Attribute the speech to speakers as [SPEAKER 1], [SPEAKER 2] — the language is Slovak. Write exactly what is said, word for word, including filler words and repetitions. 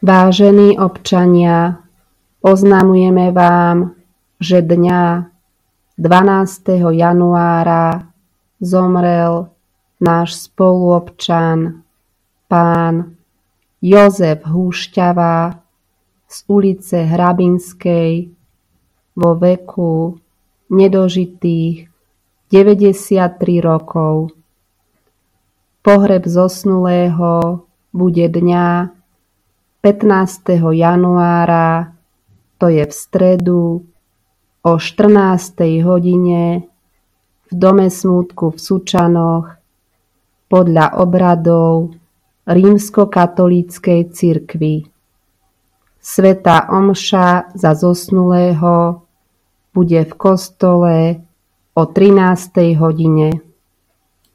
[SPEAKER 1] Vážení občania, oznamujeme vám, že dňa dvanásteho januára zomrel náš spoluobčan, pán Jozef Húšťava z ulice Hrabinskej vo veku nedožitých deväťdesiattri rokov. Pohreb zosnulého bude dňa pätnásteho januára, to je v stredu, o štrnástej hodine v Dome smútku v Sučanoch podľa obradov Rímskokatolíckej cirkvi. Svätá omša za zosnulého bude v kostole o trinástej hodine.